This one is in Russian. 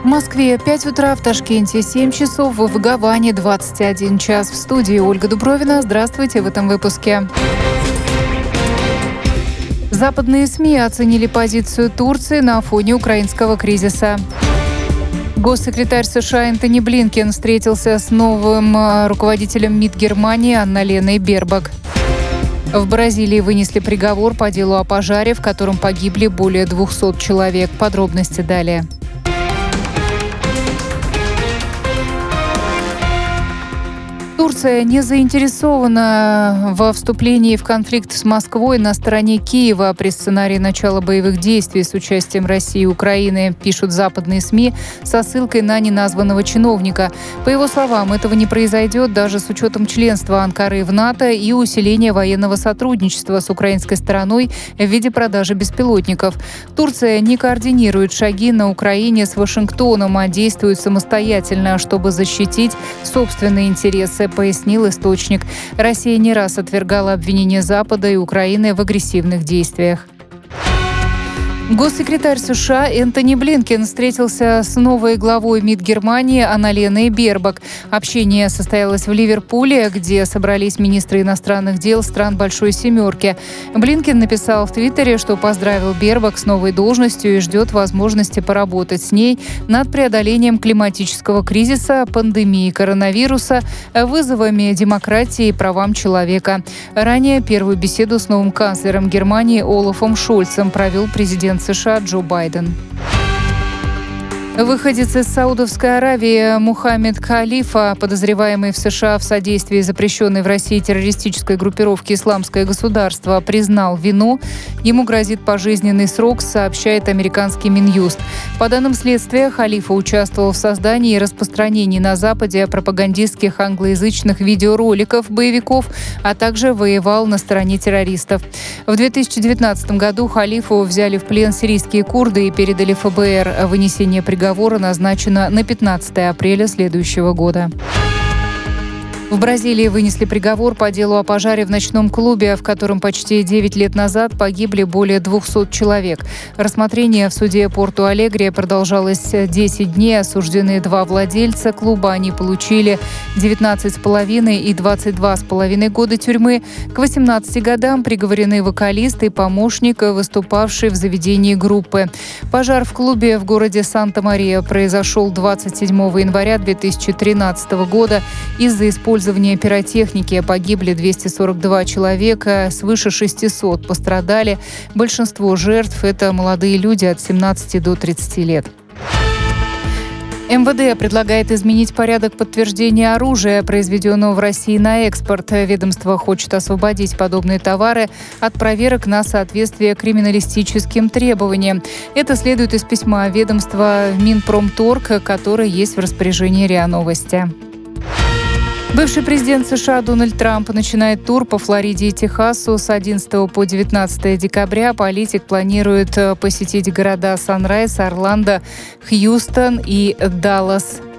В Москве 5 утра, в Ташкенте 7 часов, в Гаване 21 час. В студии Ольга Дубровина. Здравствуйте в этом выпуске. Западные СМИ оценили позицию Турции на фоне украинского кризиса. Госсекретарь США Энтони Блинкен встретился с новым руководителем МИД Германии Анна-Леной Бербак. В Бразилии вынесли приговор по делу о пожаре, в котором погибли более 200 человек. Подробности далее. Турция не заинтересована во вступлении в конфликт с Москвой на стороне Киева при сценарии начала боевых действий с участием России и Украины, пишут западные СМИ со ссылкой на неназванного чиновника. По его словам, этого не произойдет даже с учетом членства Анкары в НАТО и усиления военного сотрудничества с украинской стороной в виде продажи беспилотников. Турция не координирует шаги на Украине с Вашингтоном, а действует самостоятельно, чтобы защитить собственные интересы, пояснил источник. Россия не раз отвергала обвинения Запада и Украины в агрессивных действиях. Госсекретарь США Энтони Блинкен встретился с новой главой МИД Германии Анна-Леной Бербак. Общение состоялось в Ливерпуле, где собрались министры иностранных дел стран Большой Семерки. Блинкен написал в Твиттере, что поздравил Бербак с новой должностью и ждет возможности поработать с ней над преодолением климатического кризиса, пандемии коронавируса, вызовами демократии и правам человека. Ранее первую беседу с новым канцлером Германии Олафом Шольцем провел президент США Джо Байден. Выходец из Саудовской Аравии Мухаммед Халифа, подозреваемый в США в содействии запрещенной в России террористической группировке «Исламское государство», признал вину. Ему грозит пожизненный срок, сообщает американский Минюст. По данным следствия, Халифа участвовал в создании и распространении на Западе пропагандистских англоязычных видеороликов боевиков, а также воевал на стороне террористов. В 2019 году Халифу взяли в плен сирийские курды и передали ФБР. Вынесение приговора назначено на 15 апреля следующего года. В Бразилии вынесли приговор по делу о пожаре в ночном клубе, в котором почти 9 лет назад погибли более 200 человек. Рассмотрение в суде Порту-Алегре продолжалось 10 дней. Осуждены 2 владельца клуба. Они получили 19,5 и 22,5 года тюрьмы. К 18 годам приговорены вокалист и помощник, выступавший в заведении группы. Пожар в клубе в городе Санта-Мария произошел 27 января 2013 года. Из-за использования пиротехники погибли 242 человека, свыше 600 пострадали. Большинство жертв – это молодые люди от 17 до 30 лет. МВД предлагает изменить порядок подтверждения оружия, произведенного в России на экспорт. Ведомство хочет освободить подобные товары от проверок на соответствие криминалистическим требованиям. Это следует из письма ведомства в Минпромторг, которое есть в распоряжении РИА Новости. Бывший президент США Дональд Трамп начинает тур по Флориде и Техасу с 11 по 19 декабря. Политик планирует посетить города Санрайз, Орландо, Хьюстон и Даллас.